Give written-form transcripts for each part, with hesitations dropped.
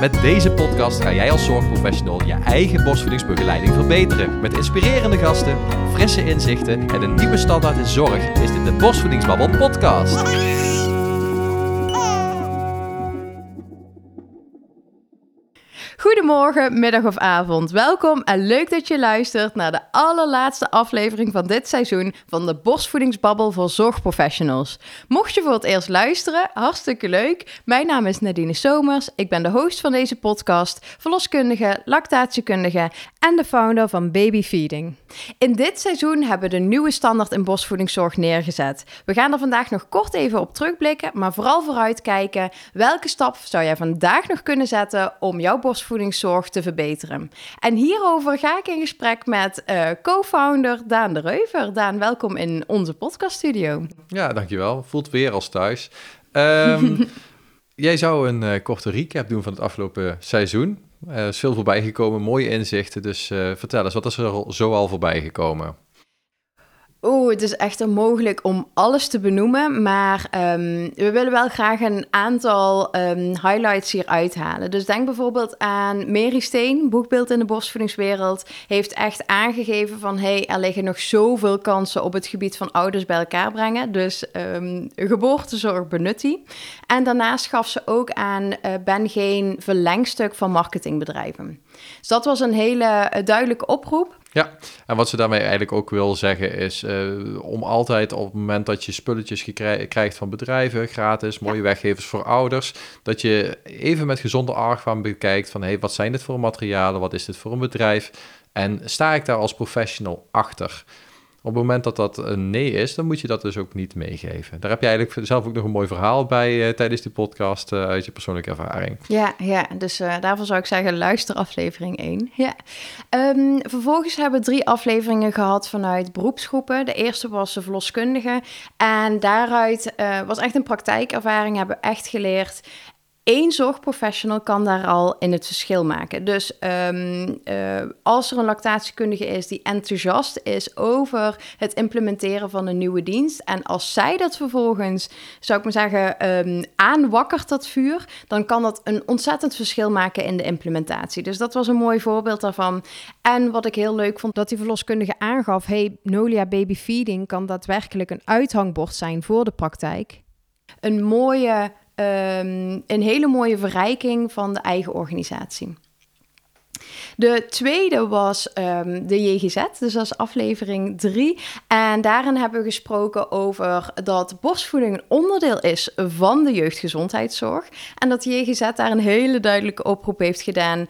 Met deze podcast ga jij als zorgprofessional je eigen borstvoedingsbegeleiding verbeteren. Met inspirerende gasten, frisse inzichten en een nieuwe standaard in zorg is dit de Borstvoedingsbabbel podcast. Goedemorgen, middag of avond. Welkom en leuk dat je luistert naar de allerlaatste aflevering van dit seizoen van de Borstvoedingsbabbel voor zorgprofessionals. Mocht je voor het eerst luisteren, hartstikke leuk. Mijn naam is Nadine Somers. Ik ben de host van deze podcast, verloskundige, lactatiekundige en de founder van Baby Feeding. In dit seizoen hebben we de nieuwe standaard in borstvoedingszorg neergezet. We gaan er vandaag nog kort even op terugblikken, maar vooral vooruitkijken. Welke stap zou jij vandaag nog kunnen zetten om jouw borstvoedingszorg te verbeteren? En hierover ga ik in gesprek met co-founder Daan de Reuver. Daan, welkom in onze podcaststudio. Ja, dankjewel. Voelt weer als thuis. Jij zou een korte recap doen van het afgelopen seizoen. Er is veel voorbij gekomen, mooie inzichten. Dus vertel eens, wat is er zo al voorbij gekomen? Het is echt onmogelijk om alles te benoemen, maar we willen wel graag een aantal highlights hier uithalen. Dus denk bijvoorbeeld aan Mary Steen, boegbeeld in de borstvoedingswereld, heeft echt aangegeven van er liggen nog zoveel kansen op het gebied van ouders bij elkaar brengen. Dus geboortezorg benut die. En daarnaast gaf ze ook aan, ben geen verlengstuk van marketingbedrijven. Dus dat was een hele duidelijke oproep. Ja, en wat ze daarmee eigenlijk ook wil zeggen is om altijd op het moment dat je spulletjes krijgt van bedrijven, gratis, mooie weggevers voor ouders, dat je even met gezonde argwaan bekijkt van wat zijn dit voor materialen, wat is dit voor een bedrijf en sta ik daar als professional achter? Op het moment dat dat een nee is, dan moet je dat dus ook niet meegeven. Daar heb je eigenlijk zelf ook nog een mooi verhaal bij tijdens die podcast uit je persoonlijke ervaring. Ja, dus daarvoor zou ik zeggen, luister aflevering 1. Ja. Vervolgens hebben we 3 afleveringen gehad vanuit beroepsgroepen. De eerste was de verloskundige. En daaruit was echt een praktijkervaring, hebben we echt geleerd. 1 zorgprofessional kan daar al in het verschil maken. Dus als er een lactatiekundige is die enthousiast is over het implementeren van een nieuwe dienst, en als zij dat vervolgens, zou ik maar zeggen, aanwakkert dat vuur, dan kan dat een ontzettend verschil maken in de implementatie. Dus dat was een mooi voorbeeld daarvan. En wat ik heel leuk vond, dat die verloskundige aangaf, Nolia Baby Feeding kan daadwerkelijk een uithangbord zijn voor de praktijk. Een hele mooie verrijking van de eigen organisatie. De tweede was de JGZ, dus dat is aflevering 3. En daarin hebben we gesproken over dat borstvoeding een onderdeel is van de jeugdgezondheidszorg. En dat de JGZ daar een hele duidelijke oproep heeft gedaan.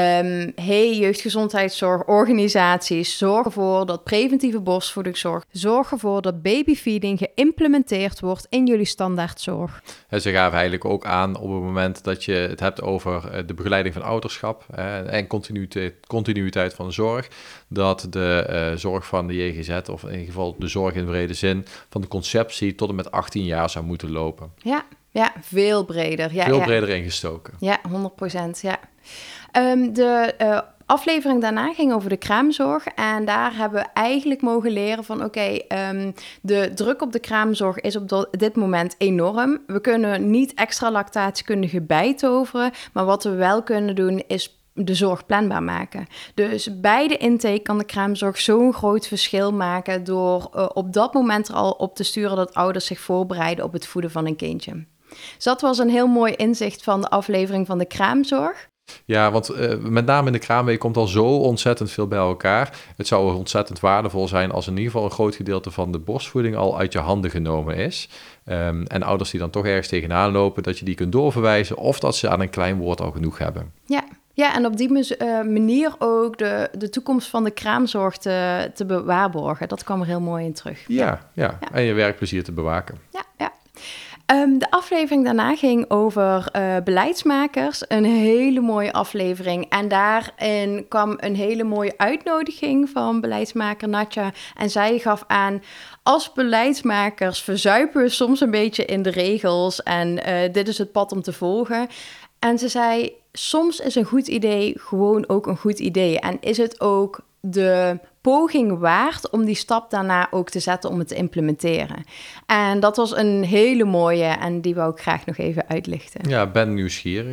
Jeugdgezondheidszorgorganisaties, zorg ervoor dat preventieve borstvoedingszorg, zorg ervoor dat babyfeeding geïmplementeerd wordt in jullie standaardzorg. Ze gaven eigenlijk ook aan op het moment dat je het hebt over de begeleiding van ouderschap en continuïteit van de zorg, dat de zorg van de JGZ, of in ieder geval de zorg in brede zin, van de conceptie tot en met 18 jaar zou moeten lopen. Ja, veel breder. Veel breder ingestoken. Ja, 100%. Ja. De aflevering daarna ging over de kraamzorg. En daar hebben we eigenlijk mogen leren van de druk op de kraamzorg is op dit moment enorm. We kunnen niet extra lactatiekundigen bijtoveren, maar wat we wel kunnen doen is de zorg planbaar maken. Dus bij de intake kan de kraamzorg zo'n groot verschil maken door op dat moment er al op te sturen dat ouders zich voorbereiden op het voeden van een kindje. Dus dat was een heel mooi inzicht van de aflevering van de kraamzorg. Ja, want met name in de kraamweek komt al zo ontzettend veel bij elkaar. Het zou ontzettend waardevol zijn als in ieder geval een groot gedeelte van de borstvoeding al uit je handen genomen is. En ouders die dan toch ergens tegenaan lopen, dat je die kunt doorverwijzen of dat ze aan een klein woord al genoeg hebben. Ja, en op die manier ook de toekomst van de kraamzorg te bewaarborgen. Dat kwam er heel mooi in terug. Ja. En je werkplezier te bewaken. Ja. De aflevering daarna ging over beleidsmakers. Een hele mooie aflevering. En daarin kwam een hele mooie uitnodiging van beleidsmaker Natja. En zij gaf aan, als beleidsmakers verzuipen we soms een beetje in de regels. En dit is het pad om te volgen. En ze zei, soms is een goed idee gewoon ook een goed idee. En is het ook de poging waard om die stap daarna ook te zetten om het te implementeren. En dat was een hele mooie en die wou ik graag nog even uitlichten. Ja, ben nieuwsgierig.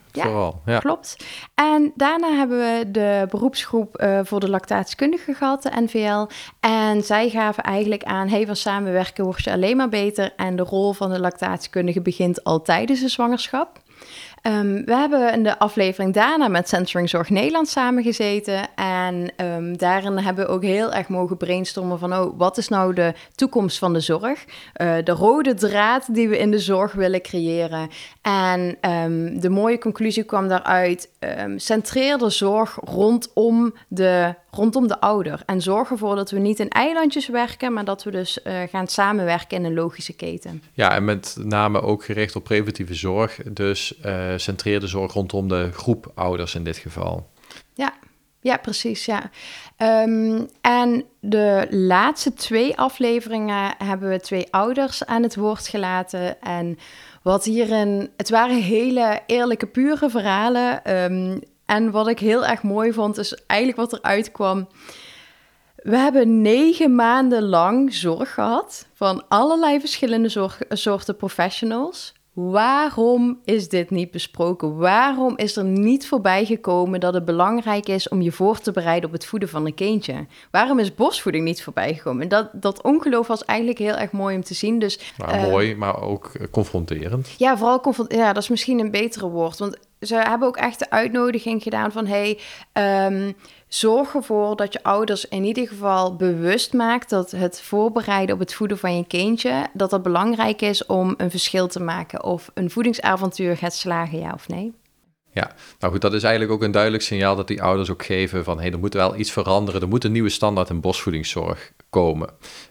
vooral. Ja, klopt. En daarna hebben we de beroepsgroep voor de lactatiekundigen gehad, de NVL. En zij gaven eigenlijk aan, van samenwerken word je alleen maar beter. En de rol van de lactatiekundige begint al tijdens de zwangerschap. We hebben in de aflevering daarna met Centering Zorg Nederland samengezeten. En daarin hebben we ook heel erg mogen brainstormen van... wat is nou de toekomst van de zorg? De rode draad die we in de zorg willen creëren. En de mooie conclusie kwam daaruit... centreer de zorg rondom de ouder. En zorg ervoor dat we niet in eilandjes werken... maar dat we dus gaan samenwerken in een logische keten. Ja, en met name ook gericht op preventieve zorg. Dus centreer de zorg rondom de groep ouders in dit geval. Ja, precies, ja. En de laatste 2 afleveringen hebben we 2 ouders aan het woord gelaten. En wat hierin... Het waren hele eerlijke, pure verhalen. En wat ik heel erg mooi vond, is eigenlijk wat eruit kwam... We hebben 9 maanden lang zorg gehad van allerlei verschillende soorten professionals. Waarom is dit niet besproken? Waarom is er niet voorbij gekomen dat het belangrijk is om je voor te bereiden op het voeden van een kindje? Waarom is borstvoeding niet voorbij gekomen? Dat ongeloof was eigenlijk heel erg mooi om te zien. Dus, mooi, maar ook confronterend. Ja, vooral confronterend. Ja, dat is misschien een betere woord. Want ze hebben ook echt de uitnodiging gedaan van... zorg ervoor dat je ouders in ieder geval bewust maakt... dat het voorbereiden op het voeden van je kindje... dat het belangrijk is om een verschil te maken... of een voedingsavontuur gaat slagen, ja of nee. Ja, nou goed, dat is eigenlijk ook een duidelijk signaal... dat die ouders ook geven van... er moet wel iets veranderen, er moet een nieuwe standaard in borstvoedingszorg komen.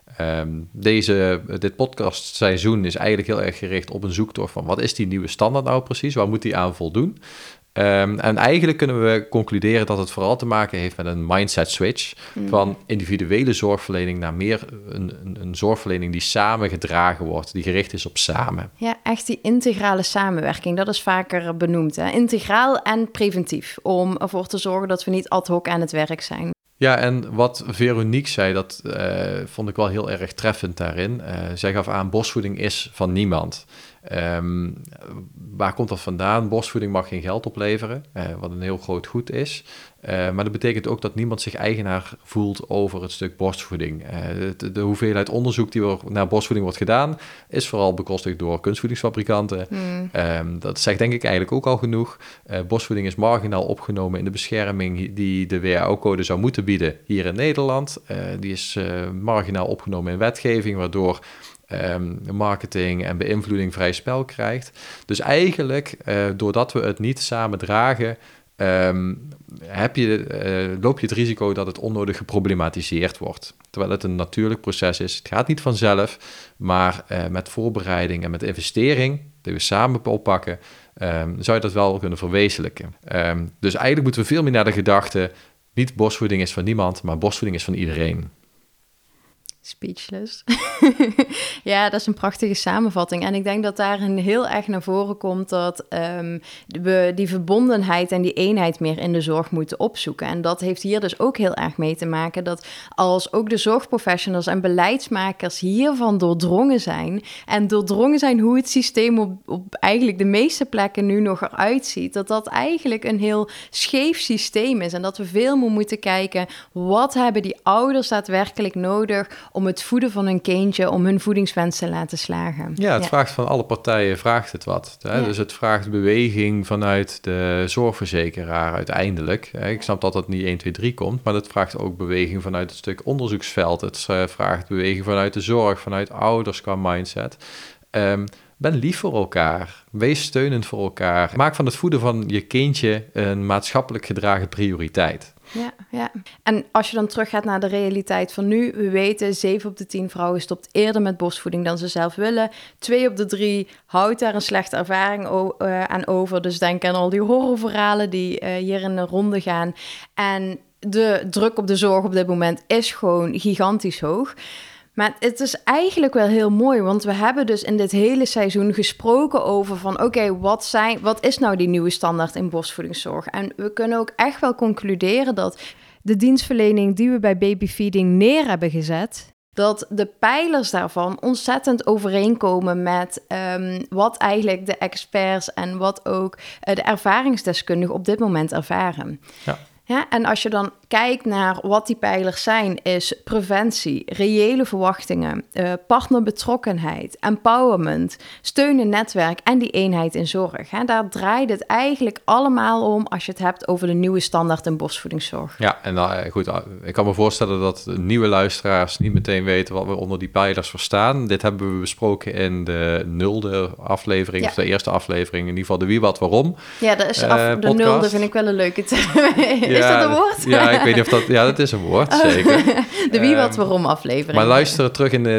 Dit podcastseizoen is eigenlijk heel erg gericht op een zoektocht van... wat is die nieuwe standaard nou precies, waar moet die aan voldoen... En eigenlijk kunnen we concluderen dat het vooral te maken heeft met een mindset switch... van individuele zorgverlening naar meer een zorgverlening die samen gedragen wordt... die gericht is op samen. Ja, echt die integrale samenwerking, dat is vaker benoemd. Hè? Integraal en preventief, om ervoor te zorgen dat we niet ad hoc aan het werk zijn. Ja, en wat Veronique zei, dat vond ik wel heel erg treffend daarin. Zij gaf aan, borstvoeding is van niemand. Waar komt dat vandaan? Borstvoeding mag geen geld opleveren, wat een heel groot goed is. Maar dat betekent ook dat niemand zich eigenaar voelt over het stuk borstvoeding. De hoeveelheid onderzoek die naar borstvoeding wordt gedaan... is vooral bekostigd door kunstvoedingsfabrikanten. Dat zegt denk ik eigenlijk ook al genoeg. Borstvoeding is marginaal opgenomen in de bescherming... die de WHO-code zou moeten bieden hier in Nederland. Die is marginaal opgenomen in wetgeving... waardoor marketing en beïnvloeding vrij spel krijgt. Dus eigenlijk, doordat we het niet samen dragen... loop je het risico dat het onnodig geproblematiseerd wordt. Terwijl het een natuurlijk proces is. Het gaat niet vanzelf, maar met voorbereiding en met investering... die we samen oppakken, zou je dat wel kunnen verwezenlijken. Dus eigenlijk moeten we veel meer naar de gedachte... niet borstvoeding is van niemand, maar borstvoeding is van iedereen. Speechless. Ja, dat is een prachtige samenvatting. En ik denk dat daarin heel erg naar voren komt... dat we die verbondenheid en die eenheid meer in de zorg moeten opzoeken. En dat heeft hier dus ook heel erg mee te maken... dat als ook de zorgprofessionals en beleidsmakers hiervan doordrongen zijn... en doordrongen zijn hoe het systeem op eigenlijk de meeste plekken nu nog eruit ziet... dat eigenlijk een heel scheef systeem is. En dat we veel meer moeten kijken... wat hebben die ouders daadwerkelijk nodig... om het voeden van hun kindje, om hun voedingswensen te laten slagen. Ja, het vraagt van alle partijen, vraagt het wat. Hè? Ja. Dus het vraagt beweging vanuit de zorgverzekeraar uiteindelijk. Ik snap dat dat niet 1, 2, 3 komt, maar het vraagt ook beweging vanuit het stuk onderzoeksveld. Het vraagt beweging vanuit de zorg, vanuit ouders qua mindset. Ben lief voor elkaar. Wees steunend voor elkaar. Maak van het voeden van je kindje een maatschappelijk gedragen prioriteit. Ja. En als je dan teruggaat naar de realiteit van nu... we weten, 7 op de 10 vrouwen stopt eerder met borstvoeding dan ze zelf willen. 2 op de 3 houdt daar een slechte ervaring aan over. Dus denk aan al die horrorverhalen die hier in de ronde gaan. En de druk op de zorg op dit moment is gewoon gigantisch hoog. Maar het is eigenlijk wel heel mooi, want we hebben dus in dit hele seizoen gesproken over van... oké, wat is nou die nieuwe standaard in borstvoedingszorg? En we kunnen ook echt wel concluderen dat de dienstverlening die we bij babyfeeding neer hebben gezet... dat de pijlers daarvan ontzettend overeenkomen met wat eigenlijk de experts en wat ook de ervaringsdeskundigen op dit moment ervaren. Ja, en als je dan kijkt naar wat die pijlers zijn, is preventie, reële verwachtingen, partnerbetrokkenheid, empowerment, steun in netwerk en die eenheid in zorg. Hè. Daar draait het eigenlijk allemaal om als je het hebt over de nieuwe standaard in borstvoedingszorg. Ja, en goed, ik kan me voorstellen dat nieuwe luisteraars niet meteen weten wat we onder die pijlers verstaan. Dit hebben we besproken in de 0e aflevering, of de eerste aflevering, in ieder geval de wie, wat, waarom. Ja, dat is de 0e vind ik wel een leuke term. Is dat een woord? Ja, ik weet niet of dat... Ja, dat is een woord, zeker. De wie, wat, waarom aflevering. Maar luister terug in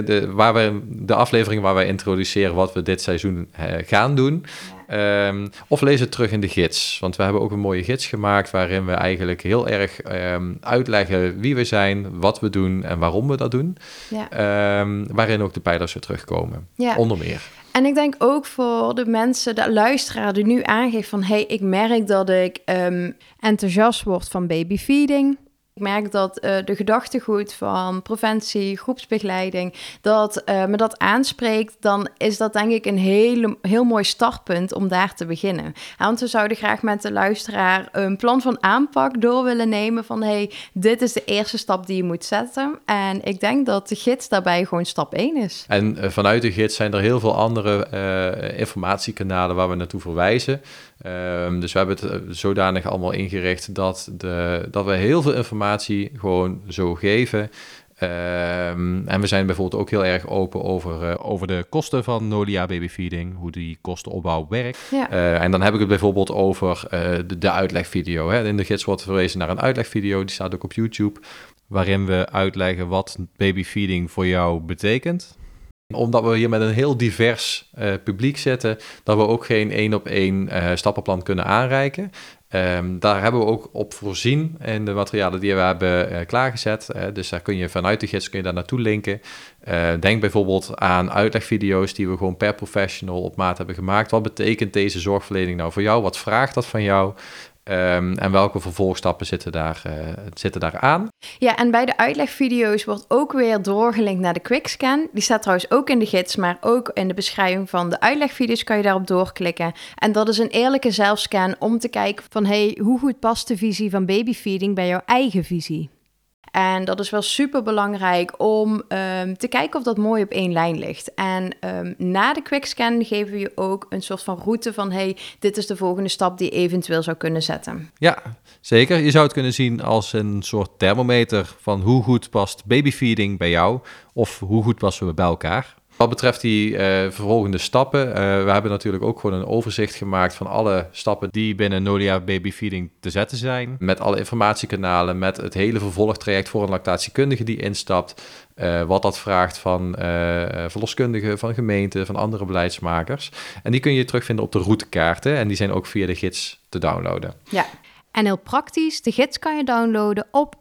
de aflevering waar wij introduceren wat we dit seizoen gaan doen. Ja. Of lees het terug in de gids. Want we hebben ook een mooie gids gemaakt waarin we eigenlijk heel erg uitleggen wie we zijn, wat we doen en waarom we dat doen. Ja. Waarin ook de pijlers weer terugkomen. Ja. Onder meer. En ik denk ook voor de mensen, de luisteraar die nu aangeeft van... hey, ik merk dat ik enthousiast word van babyfeeding. Ik merk dat de gedachtegoed van preventie, groepsbegeleiding, dat me dat aanspreekt, dan is dat denk ik een heel mooi startpunt om daar te beginnen. Want we zouden graag met de luisteraar een plan van aanpak door willen nemen van hey, dit is de eerste stap die je moet zetten. En ik denk dat de gids daarbij gewoon stap 1 is. En vanuit de gids zijn er heel veel andere informatiekanalen waar we naartoe verwijzen. Dus we hebben het zodanig allemaal ingericht dat we heel veel informatie gewoon zo geven. En we zijn bijvoorbeeld ook heel erg open over de kosten van Nolia babyfeeding, hoe die kostenopbouw werkt. Ja. En dan heb ik het bijvoorbeeld over de uitlegvideo. Hè. In de gids wordt verwezen naar een uitlegvideo, die staat ook op YouTube, waarin we uitleggen wat babyfeeding voor jou betekent. Omdat we hier met een heel divers publiek zitten, dat we ook geen 1-op-1 stappenplan kunnen aanreiken. Daar hebben we ook op voorzien in de materialen die we hebben klaargezet. Dus daar kun je vanuit de gids daar naartoe linken. Denk bijvoorbeeld aan uitlegvideo's die we gewoon per professional op maat hebben gemaakt. Wat betekent deze zorgverlening nou voor jou? Wat vraagt dat van jou? En welke vervolgstappen zitten daar aan? Ja, en bij de uitlegvideo's wordt ook weer doorgelinkt naar de quickscan. Die staat trouwens ook in de gids, maar ook in de beschrijving van de uitlegvideo's kan je daarop doorklikken. En dat is een eerlijke zelfscan om te kijken van hey, hoe goed past de visie van babyfeeding bij jouw eigen visie? En dat is wel super belangrijk om te kijken of dat mooi op één lijn ligt. En na de quickscan geven we je ook een soort van route van hey, dit is de volgende stap die je eventueel zou kunnen zetten. Ja, zeker. Je zou het kunnen zien als een soort thermometer van hoe goed past babyfeeding bij jou of hoe goed passen we bij elkaar. Wat betreft die vervolgende stappen, we hebben natuurlijk ook gewoon een overzicht gemaakt van alle stappen die binnen Nolia babyfeeding te zetten zijn. Met alle informatiekanalen, met het hele vervolgtraject voor een lactatiekundige die instapt. Wat dat vraagt van verloskundigen, van gemeenten, van andere beleidsmakers. En die kun je terugvinden op de routekaarten en die zijn ook via de gids te downloaden. Ja. En heel praktisch, de gids kan je downloaden op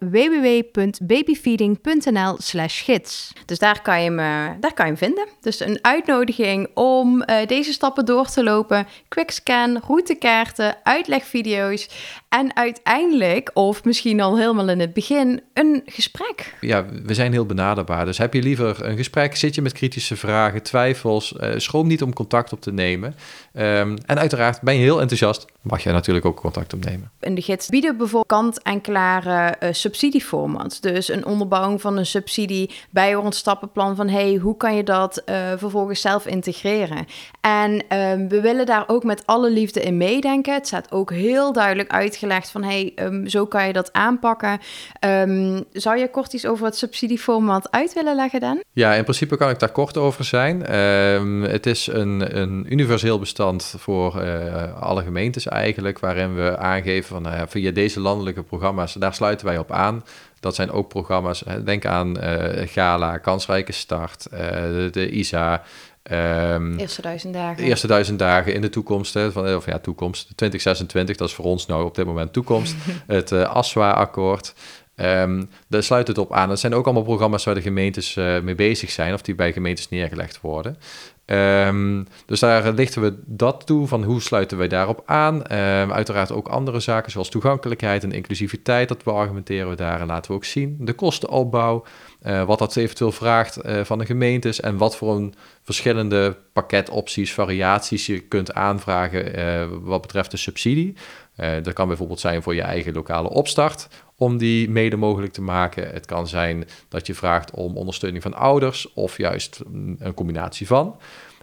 www.babyfeeding.nl/gids. Dus daar kan je hem vinden. Dus een uitnodiging om deze stappen door te lopen. Quickscan, routekaarten, uitlegvideo's en uiteindelijk, of misschien al helemaal in het begin, een gesprek. Ja, we zijn heel benaderbaar. Dus heb je liever een gesprek, zit je met kritische vragen, twijfels, schroom niet om contact op te nemen. En uiteraard ben je heel enthousiast, mag je natuurlijk ook contact opnemen. In de gids bieden bijvoorbeeld kant-en-klare subsidieformats. Dus een onderbouwing van een subsidie, bijhorend stappenplan van hey, hoe kan je dat vervolgens zelf integreren? En we willen daar ook met alle liefde in meedenken. Het staat ook heel duidelijk uitgelegd van hey, zo kan je dat aanpakken. Zou je kort iets over het subsidieformat uit willen leggen, Dan? Ja, in principe kan ik daar kort over zijn. Het is een universeel bestand voor alle gemeentes eigenlijk, waarin we aangeven van via deze landelijke programma's, daar sluiten wij op aan. Dat zijn ook programma's, denk aan Gala, Kansrijke Start, de ISA. Eerste 1000 dagen. De eerste 1000 dagen in de toekomst, toekomst, 2026, dat is voor ons nou op dit moment toekomst. Het ASWA-akkoord. Daar sluit het op aan. Dat zijn ook allemaal programma's waar de gemeentes mee bezig zijn of die bij gemeentes neergelegd worden. Dus daar lichten we dat toe, van hoe sluiten wij daarop aan. Uiteraard ook andere zaken zoals toegankelijkheid en inclusiviteit, dat beargumenteren we daar en laten we ook zien. De kostenopbouw, wat dat eventueel vraagt van de gemeentes en wat voor een verschillende pakketopties, variaties je kunt aanvragen wat betreft de subsidie. Dat kan bijvoorbeeld zijn voor je eigen lokale opstart, om die mede mogelijk te maken. Het kan zijn dat je vraagt om ondersteuning van ouders of juist een combinatie van.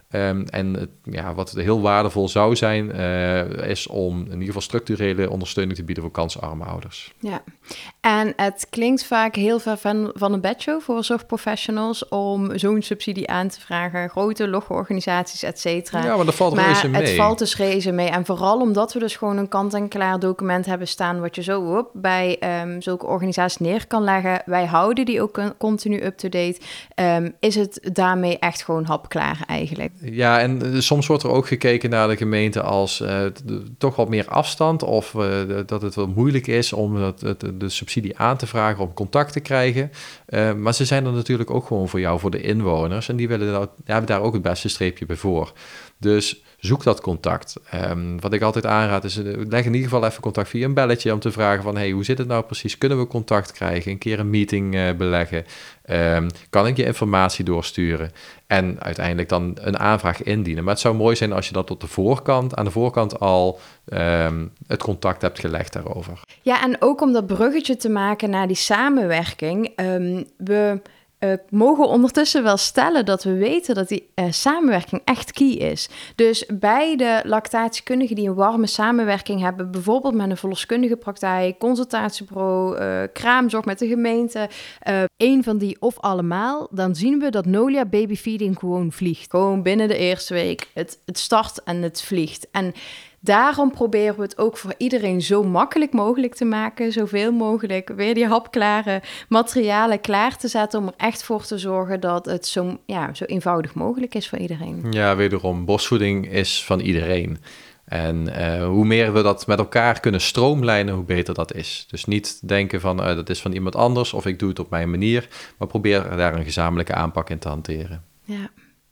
Wat heel waardevol zou zijn, is om in ieder geval structurele ondersteuning te bieden voor kansarme ouders. Ja, en het klinkt vaak heel ver van een bedshow voor zorgprofessionals om zo'n subsidie aan te vragen. Grote logorganisaties, et cetera. Ja, maar dat valt reuze mee. Het valt dus reuze mee. En vooral omdat we dus gewoon een kant-en-klaar document hebben staan, wat je zo bij zulke organisaties neer kan leggen. Wij houden die ook continu up-to-date. Is het daarmee echt gewoon hapklaar eigenlijk? Ja, en soms wordt er ook gekeken naar de gemeente als toch wat meer afstand of dat het wel moeilijk is om de subsidie aan te vragen, om contact te krijgen. Maar ze zijn er natuurlijk ook gewoon voor jou, voor de inwoners. En die hebben daar ook het beste streepje bij voor. Dus zoek dat contact. Wat ik altijd aanraad is, leg in ieder geval even contact via een belletje om te vragen van, hey, hoe zit het nou precies? Kunnen we contact krijgen? Een keer een meeting beleggen? Kan ik je informatie doorsturen? En uiteindelijk dan een aanvraag indienen. Maar het zou mooi zijn als je dat aan de voorkant al het contact hebt gelegd daarover. Ja, en ook om dat bruggetje te maken naar die samenwerking. We mogen ondertussen wel stellen dat we weten dat die samenwerking echt key is. Dus bij de lactatiekundigen die een warme samenwerking hebben, bijvoorbeeld met een verloskundige praktijk, consultatiebureau, kraamzorg met de gemeente, één van die of allemaal, dan zien we dat Nolia babyfeeding gewoon vliegt. Gewoon binnen de eerste week. Het start en het vliegt. En daarom proberen we het ook voor iedereen zo makkelijk mogelijk te maken, zoveel mogelijk weer die hapklare materialen klaar te zetten om er echt voor te zorgen dat het zo eenvoudig mogelijk is voor iedereen. Ja, wederom, borstvoeding is van iedereen. En hoe meer we dat met elkaar kunnen stroomlijnen, hoe beter dat is. Dus niet denken van dat is van iemand anders of ik doe het op mijn manier, maar probeer daar een gezamenlijke aanpak in te hanteren. Ja.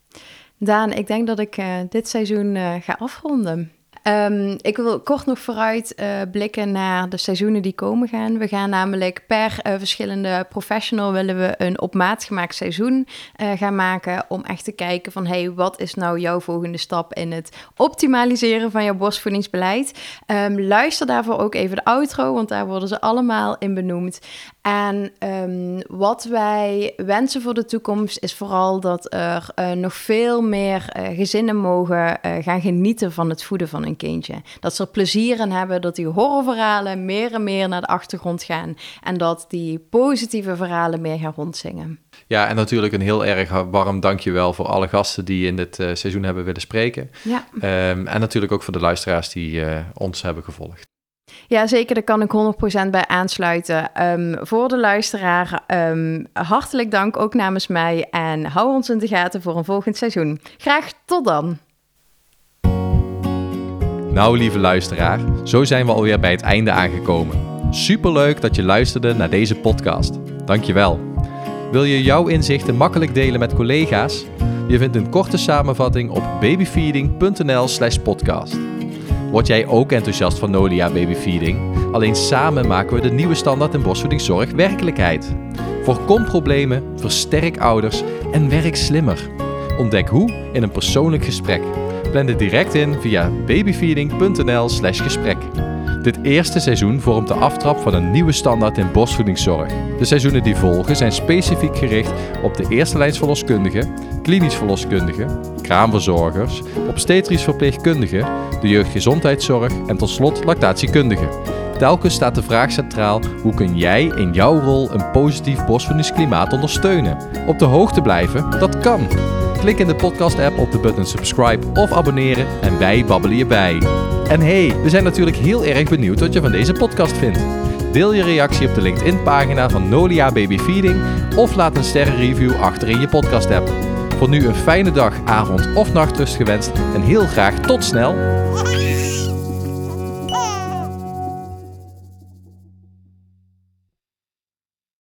Daan, ik denk dat ik dit seizoen ga afronden. Ik wil kort nog vooruit blikken naar de seizoenen die komen gaan. We gaan namelijk per verschillende professional willen we een op maat gemaakt seizoen gaan maken om echt te kijken van hey, wat is nou jouw volgende stap in het optimaliseren van jouw borstvoedingsbeleid. Luister daarvoor ook even de outro, want daar worden ze allemaal in benoemd. En wat wij wensen voor de toekomst is vooral dat er nog veel meer gezinnen mogen gaan genieten van het voeden van een kindje. Dat ze er plezier in hebben, dat die horrorverhalen meer en meer naar de achtergrond gaan en dat die positieve verhalen meer gaan rondzingen. Ja, en natuurlijk een heel erg warm dankjewel voor alle gasten die in dit seizoen hebben willen spreken. Ja. En natuurlijk ook voor de luisteraars die ons hebben gevolgd. Ja, zeker. Daar kan ik 100% bij aansluiten. Voor de luisteraar, hartelijk dank ook namens mij en hou ons in de gaten voor een volgend seizoen. Graag tot dan! Nou, lieve luisteraar, zo zijn we alweer bij het einde aangekomen. Superleuk dat je luisterde naar deze podcast. Dankjewel. Wil je jouw inzichten makkelijk delen met collega's? Je vindt een korte samenvatting op babyfeeding.nl/podcast. Word jij ook enthousiast van Nolia babyfeeding? Alleen samen maken we de nieuwe standaard in borstvoedingszorg werkelijkheid. Voorkom problemen, versterk ouders en werk slimmer. Ontdek hoe in een persoonlijk gesprek. Plan dit direct in via babyfeeding.nl/gesprek. Dit eerste seizoen vormt de aftrap van een nieuwe standaard in borstvoedingszorg. De seizoenen die volgen zijn specifiek gericht op de eerste lijns verloskundigen, klinisch verloskundigen, kraamverzorgers, obstetrisch verpleegkundigen, de jeugdgezondheidszorg en tot slot lactatiekundigen. Telkens staat de vraag centraal: hoe kun jij in jouw rol een positief borstvoedingsklimaat ondersteunen? Op de hoogte blijven? Dat kan! Klik in de podcast-app op de button subscribe of abonneren en wij babbelen je bij. En hey, we zijn natuurlijk heel erg benieuwd wat je van deze podcast vindt. Deel je reactie op de LinkedIn-pagina van Nolia babyfeeding of laat een sterrenreview achter in je podcast-app. Voor nu een fijne dag, avond of nachtrust gewenst en heel graag tot snel!